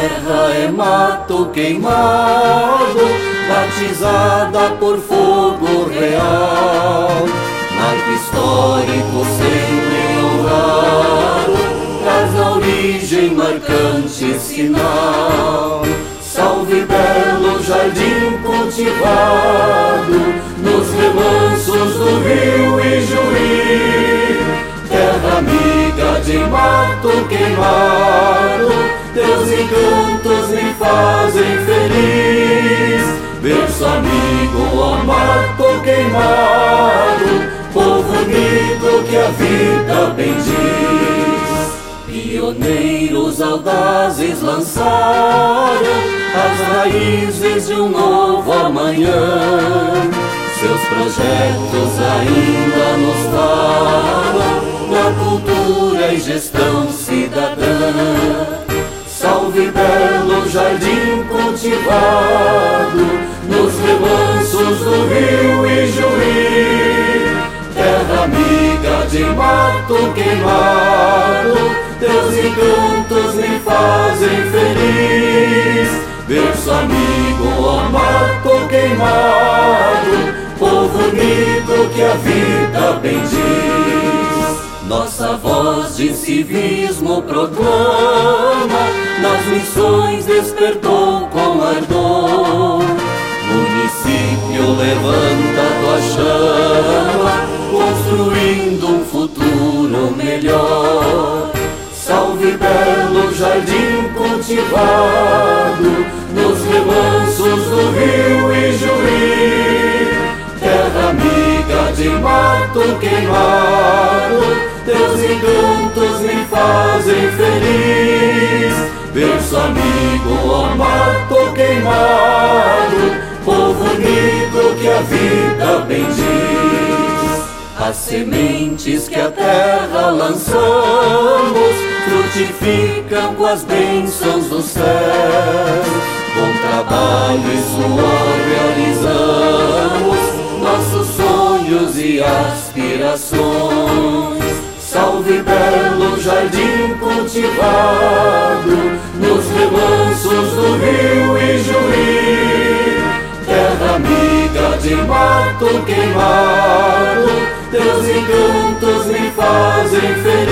terra é mato queimado, batizada por fogo real. Marco histórico sempre honrado, traz na origem marcante sinal. Salve belo jardim cultivado, nos remansos do rio Ijuí. Terra amiga de mato queimado, teus encantos me fazem feliz. Berço amigo ao mato queimado, povo unido que a vida bem diz. Pioneiros audazes lançaram as raízes de um novo amanhã. Seus projetos ainda nos falam na cultura e gestão cidadã. Salve belo jardim cultivado, nos remansos do rio Ijuí. Terra amiga de mato queimado, teus encantos me fazem feliz. Berço amigo ao mato queimado, povo unido que a vida bem diz. Nossa voz de civismo proclama, nas missões despertou com ardor. Município levanta tua chama, construindo um futuro melhor. Salve belo jardim cultivado, nos remansos do rio Ijuí. Terra amiga de mato queimado, teus encantos me fazem feliz. Berço amigo ao mato queimado, povo unido que a vida bem diz. As sementes que a terra lançamos frutificam com as bênçãos do céu. Com trabalho e suor realizamos nossos sonhos e aspirações. Salve belo jardim cultivado, nos remansos do rio Ijuí. Terra amiga de mato queimado, teus encantos me fazem feliz.